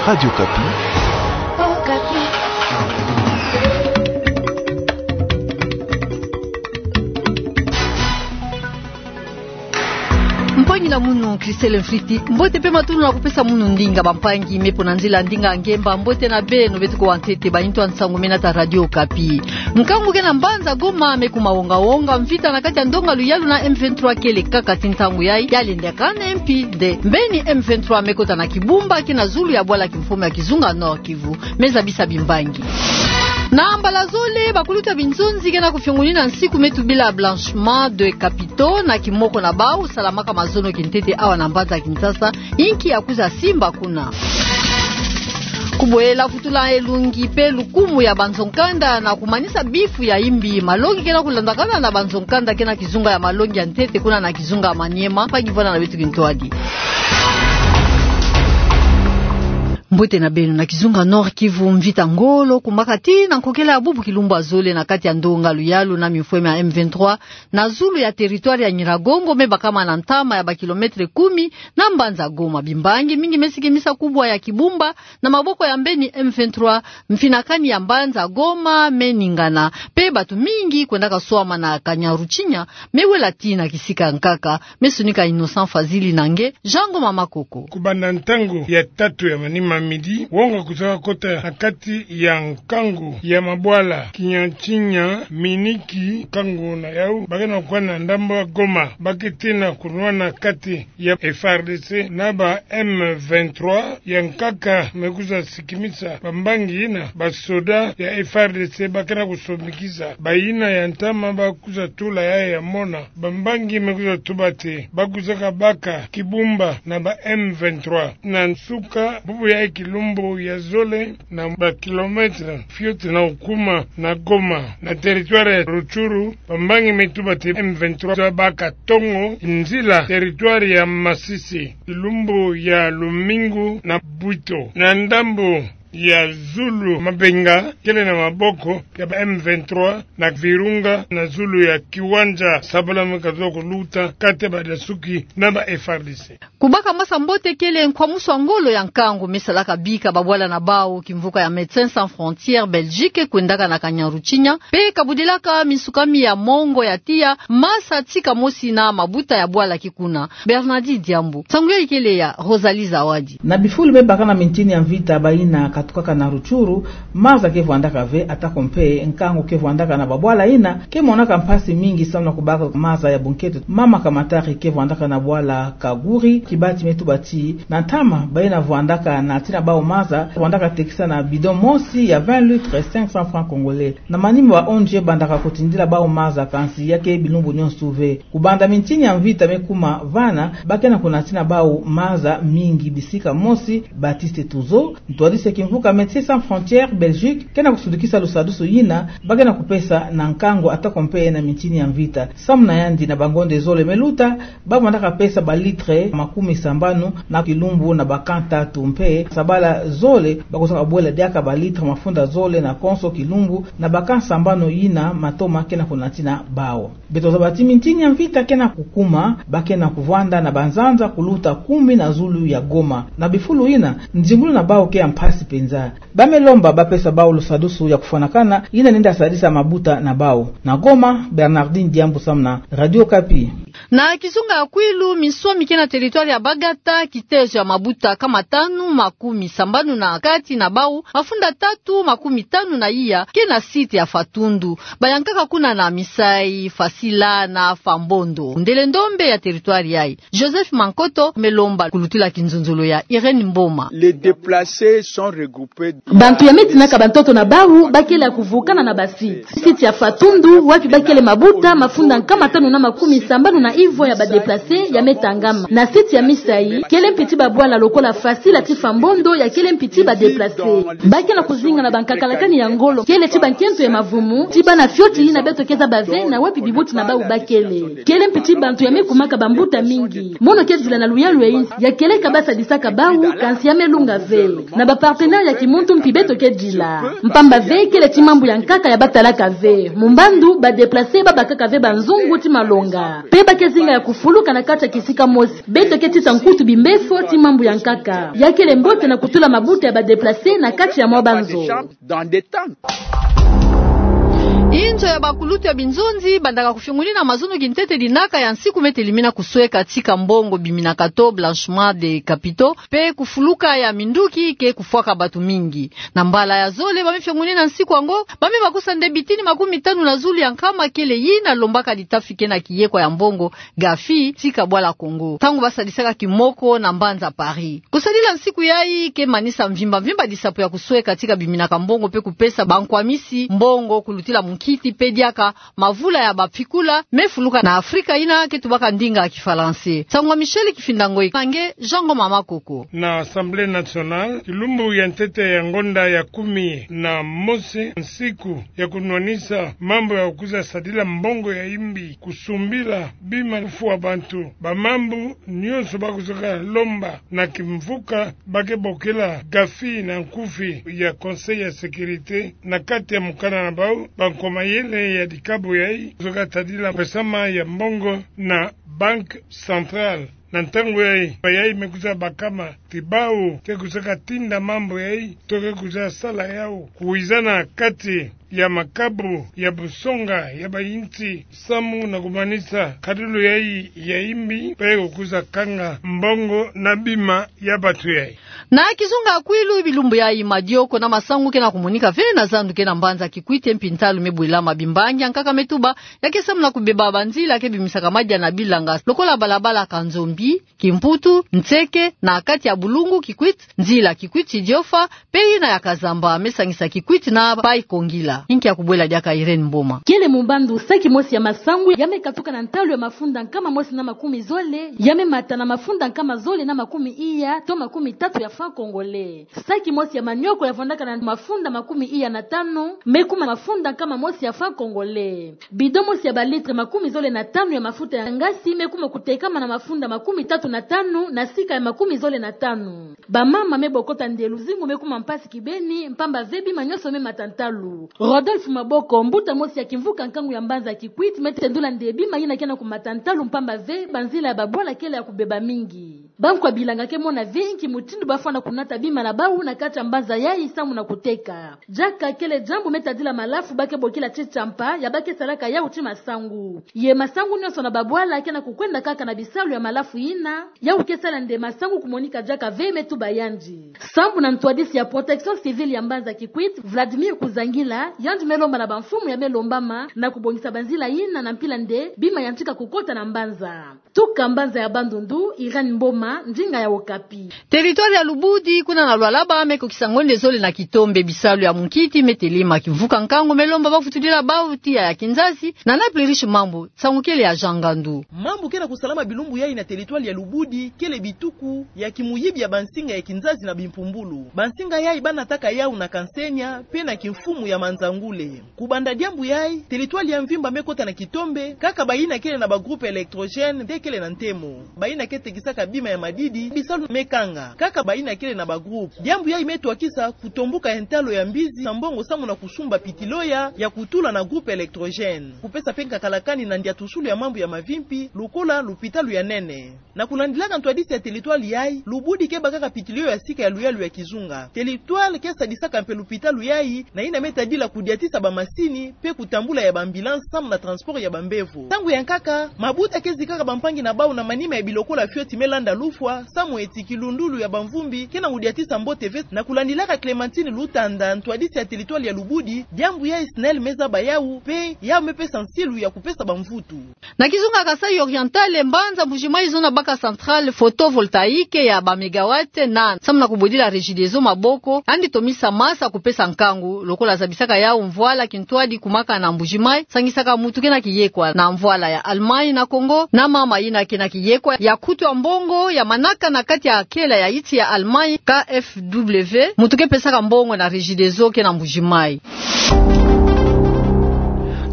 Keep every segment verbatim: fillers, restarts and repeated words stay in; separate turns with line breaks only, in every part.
Radio Kapi.
Oh, Kapi. Mpangi na munu Christelle Mfriti mbote pe matunu na kupesa munu ndinga bampangi mepo na nzila ndinga ngemba mbote na beno betu ko antete ba into ansangu mena ta Radio Kapi nkangu gena mbanza Goma meku mawonga wonga mvita na kati ya ndonga luyalu na M vingt-trois kele kaka tintangu yai yali ndekana M P de mbeni M vingt-trois mekota na Kibumba kina Zulu ya bwala kimfumo ya Kizunga Nord Kivu meza bisa bimbangi na mbala zole bakuluta binzonzi kena kufyongulina nsiku metu bila blanchiment de capitaux na kimoko na bau salamaka mazono kintete awa na mbanza Kinshasa inki ya kuza Simba kuna kuboela futula elungi pe lukumu ya banzonkanda na kumanisa bifu ya imbi malongi kena kulandakana na banzonkanda kena Kizunga ya malongi ya ntete kuna na Kizunga ya Maniema pagivona na betu kintoadi mbote na beno na Kizunga Nord Kivu mvita ngolo kumbakati na nkokela ya bubu kilumba zole na kati ya ndonga luyalu na mifweme ya M vingt-trois na Zulu ya territoire ya Nyiragongo meba kama na ntama ya bakilometre kumi na mbanza Goma bimbangi mingi mesikimisa kubwa ya Kibumba na maboko ya mbeni M vingt-trois mfinakani ya mbanza Goma meningana pe batu mingi kwenda kaswama na Kanyaruchinya mewe latina kisika nkaka mesunika Innocent Fazili nange Jango Mama Koko
kubanda ntangu ya tatu ya manima midi wonga kutoka kota hakati ya nkangu ya mabwala Kinyachinya miniki kangu na yau bakena kwa na ndamba Goma baketina kunwana kati ya F R D C na ba M vingt-trois ya nkaka mekuza sikimisa bambangi ina basoda ya F R D C bakena kusomikiza baina ya ntama bakuza tula ya ya mona bambangi mekuza tubate bakuza kabaka Kibumba na ba M vingt-trois na nsuka bubu ya Kilumbu ya zole na ba kilometre fiote na ukuma na Goma na territoire ya Ruchuru bambangi metuba te M vingt-trois baka Tongo nzila territoire ya Masisi Kilumbu ya Lumingu na Buito na ndambo ya Zulu mabenga kele na maboko ya ba M vingt-trois na Virunga na Zulu ya kiwanja sabala mkazo kuluta kate ba dasuki na ba F R D C
kubaka masa mbote kele kwa muso ngolo ya nkangu misalaka bika babwala na bao kimvuka ya Médecins Sans Frontières Belgique kwendaka na Kanyaruchinya pe kabudilaka misukami ya mongo ya tia masa tika mosi na mabuta ya bwala kikuna Bernardi Diambu sanguye kele ya Rosalie Zawadi
na bifulu mebaka na mintini ya vita baina tukaka na Ruchuru maza kevu andaka ve atakompe nkangu kevu andaka na babwala ina kemonaka mpasi mingi sana kubaka maza ya bunketu mama kamatari kevu andaka na bwala Kaguri kibati metu bati na tama baina vuandaka na tina bao maza vuandaka tekisa na bidon mosi ya vingt litres cinq cents francs congolais na manimi wa onje bandaka kutindila bao maza kansi yake bilumbu nyonsuve kubanda mintini ya mvita mekuma vana bakena kuna tina bao maza mingi bisika mosi Baptiste Tuzo ntwadise kimvu ka Médecins Sans Frontières Belgique kena kusudikisa lusadusu yina bagena kupesa na nkango atakompe na mitini ya mvita samna yandi na bangonde zole meluta bagwandaka pesa ba litre makumi sambano na Kilumbu na bakanta tumpe sabala zole bakosa bwela diaka ba litre mafunda zole na konso Kilumbu na bakan sambano yina matoma kena kunatina bao betoza bati mitini ya mvita kena kukuma bakena kuvanda na banzanza kuluta kumi na Zulu ya Goma na bifulu yina nzingulu na bao ke ampasi penza bamelomba bapesa bao lusadusu ya kufanakana ina nenda sadisa mabuta na bao na Goma. Bernardine Diambu samna Radio Kapi
na Kizunga ya Kwilu miswami kena territoire ya Bagata kiteja mabuta kama tanu makumi sambanu na kati na bau mafunda tatu makumi tanu na iya kena site ya Fatundu bayankaka kuna na Misai Fasila na Fambondo ndele ndombe ya territoire yai Joseph Mankoto melomba kulutila kinzunzulo ya Irene Mboma.
Les déplacés sont regroupés
bantu ya metina ka bantoto na bau bakela kuvukana na basi site ya Fatundu wapi bakele mabuta mafunda kama tanu na makumi sambanu na ivo ya ba déplacer ya metangama na site ya Misai kele mpiti babwala lokola Fasila tifa Mbondo ya kele mpiti ba déplacer bakela kuzinga na bankakalakani ya ngolo kele tiba nkento ya mavumu tiba na fioti na beto keza bave na wapi bibuti na bau bakele kele mpiti bantu ya mekumaka bambuta mingi mono kezula na luya luya ya kele kabasa disaka bau kansi ya melunga ve na ba partenaire ya kimuntu mpibeto kedila mpamba ve kele timambu ya nkaka ya batalaka ve mumbandu ba déplacer ba bakaka ve banzungu timalonga pe bakele ke zinga ya kufuluka na kata kisika mosi beto ke tita nkutu bimbefo ti mambu ya nkaka yake le mbote na kutula mabuta ya badeplase na kati ya mwabanzo
injo ya bakulutu ya binzonzi bandaka kufingulina mazuno kintete dinaka ya nsiku metelimina kuswe katika mbongo biminakato blanchiment de capitaux pe kufuluka ya minduki ke kufuaka batu mingi na mbala ya zole bamifingulina nsiku ango bami bakusa ndebitini makumi tanu na zulu ya nkama kele yina lombaka litafike na kiyeko ya mbongo gafi tika bwala Kongo tangu basalisaka kimoko na mbanza Paris kusalila nsiku yai ke manisa mvimba mvimba disapo ya kuswe katika biminaka mbongo pe kupesa bankwamisi mbongo kulutila kiti pediaka mavula ya bapikula mefuluka na Afrika ina ketubaka ndinga ya kifalansi Sangwa Michel Kifindangoi Kange Jango Mama Koko
na Assemblée Nationale kilumbu ya ntete ya ngonda ya kumi na mose nsiku ya kunwanisa mambo ya kukuza sadila mbongo ya imbi kusumbila bima lufu wa bantu bamambu nyonso bakuzoka lomba na kimvuka bakebokela gafi na nkufi ya Conseil ya Sécurité na kati ya mukana na bau banko mayele ya dikabu yai zoka tadila pesama ya mbongo na Bank Central na ntango yai yai mekuza bakama tibao ke kusaka tinda mambo yai toke kuza sala yao kuizana kati ya makabu ya busonga ya bayinti samu na kumanisa kadulu yai ya imbi pego kuza kanga mbongo na bima ya batu yai
na kizunga kwilu bilumbu yai madioko na masangu kena kumunika vile na zandu kena mbanza kikwite mpintalu mebwila mabimbangi nkaka metuba yake samu na kubeba banzila ke bimisaka madia na bilanga lokola balabala kanzombi kimputu ntseke na akati ya bulungu kikwit nzila kikwiti diofa peyi na ya kazamba mesangisa kikwiti na bai kongila inki ya kubwela diaka Irene Mboma
kele mumbandu saki mosi ya masangu yame katuka na ntalu ya mafunda kama mosi na makumi zole yame mata na mafunda kama zole na makumi iya to makumi tatu ya franc congolais saki mosi ya manyoko ya fondaka na mafunda makumi iya na tano mekuma mafunda kama mosi ya franc congolais bido mosi ya balitre makumi zole na tano ya mafuta ya ngasi mekuma kutekama na mafunda makumi tatu na tano na sika ya makumi zole na tano bamama mebokota ndeluzingu mekuma mpasi kibeni mpamba vebi manyoso me matantalu Rodolphe Maboko mbuta mosi ya kimvuka nkangu ya mbanza kikwiti metendula ndebi mayina kena kumatantalu mpamba ve banzila ya babwala kele ya kubeba mingi bankwa bilanga ke mona vinki mutindu bafana kunata bima na bawu na kata mbanza yai samu na kuteka jaka kele jambu metadila malafu bake bokila chichampa ya bake salaka ya uchi masangu ye masangu nyoso na babwala kena kukwenda kaka na bisalu ya malafu ina ya ukesala nde masangu kumonika jaka ve metu bayanji sambu na ntwadisi ya protection civile ya mbanza kikwiti Vladimir Kuzangila yanji melomba na banfumu ya melombama na kubongisa banzila ina na mpila nde bima yantika kukota na mbanza tuka mbanza ya bandundu Irene Mboma njinga ya Okapi
territoire ya Lubudi kuna na Lwalaba meko kisangonde zole na Kitombe bisalu ya Munkiti metelima kivuka nkango melomba bafutulila bauti ya Kinzazi na na plerish mambo tsangukele ya Jangandu
mambo kena kusalama bilumbu yai na territoire ya Lubudi kele bituku ya kimuyibi ya bansinga ya Kinzazi na Bimpumbulu bansinga yai bana taka yau na Kansenya pena kimfumu ya Manzangule kubanda diambu yai territoire ya Mvimba mekota na Kitombe kaka baina kele na ba groupe électrogène dekele na Ntemo baina kete kisaka bima ya Madidi bisalu mekanga kaka baina kele na ba groupe diambu yai metwa kisa kutombuka entalo ya Mbizi sambongo samu na kusumba pitiloya ya kutula na groupe électrogène kupesa penka kalakani na ndia tusulu ya mambo ya mavimpi lukola lupitalu ya nene na kulandilaka ntwadisi ya territoire yai Lubudi keba kaka pitilio ya sika ya luyalu ya Kizunga territoire kesa disaka mpe lupitalu yai na ina meta dila kudiatisa ba masini pe kutambula ya ambulance sam na transport ya bambevu tangu ya nkaka mabuta kezi kaka bampangi na bau na manima ya bilokola fioti melanda lufwa samu etikilundulu ya bamvumbi kena udiatisa mbote vet na kulandilaka Clementine Lutanda ntwadisi ya territoire ya Lubudi diambu ya Isnel meza bayau pe ya mepe sensilu ya kupesa bamvutu
na Kizunga Kasai Oriental mbanza Mbujimai zona baka centrale photovoltaïque ya ba megawatt na samna kubudila Regideso maboko andi tomisa masa kupesa nkangu lokola zabisaka ya mvwala kintwadi kumaka na Mbujimai sangisaka mutu kena kiyekwa na mvwala ya Almai na Kongo na mama ina kena kiyekwa ya kutu mbongo ya manaka na kati ya kela ya iti ya Almai K F W mutu ke pesaka mbongo na Regideso kena Mbujimai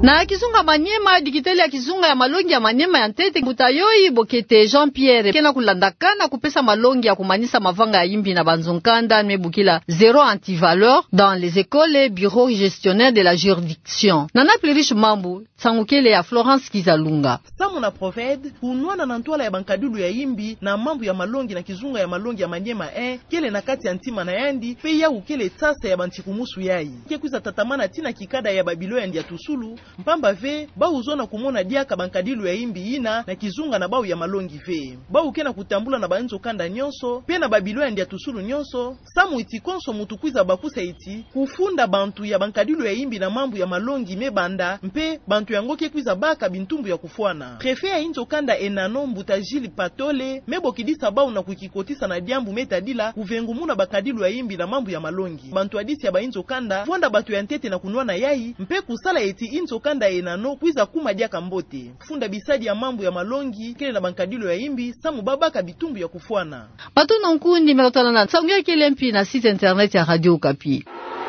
Na Kizunga Manyema dikiteli ya Kizunga ya malongi ya Manyema ya Ntete Mbutayoi Bokete Jean Pierre kena kulandakana kupesa malongi ya kumanisa mavanga ya Yimbi na Banzonkanda mebukila zéro antivaleur dans les écoles et bureaux gestionnaires de la juridiction. Nana Plerish Mambu tsangukele ya Florence Kizalunga.
Samu na Proved kunwana na ntwala ya bankadulu ya Yimbi na mambu ya malongi na Kizunga ya malongi ya Manyema un kele na kati ya Ntima na Yandi pe ya ukele tsasa ya banchikumusu yai kekuza tatamana tina kikada ya Babilo ya ndia tusulu mpamba ve ba uzona kumona diaka bankadilu ya Yimbi ina na Kizunga na bau ya malongi ve ba ukena kutambula na banzo kanda nyonso pe na Babilo ya ndia tusulu nyonso samu itikonso mutukwiza bakusa iti kufunda bantu ya bankadilu ya Yimbi na mambu ya malongi mebanda mpe bantu yango kekwiza baka bintumbu ya kufuana prefe ya inzo kanda enano Mbutajili Patole mebo kidisa bau na kukikotisa na diambu metadila kuvengu muna bakadilu ya Yimbi na mambu ya malongi bantu adisi ya ba inzo kanda fonda batu ya Ntete na kunwana yai mpe kusala eti inzo kanda enano kwiza kuma diaka mbote funda bisadi ya mambu ya malongi kele na bankadilu ya Yimbi samu babaka bitumbu ya kufuana
Batu nonkundi merotana na tsangu ya kelempi na site internet ya Radio Okapi.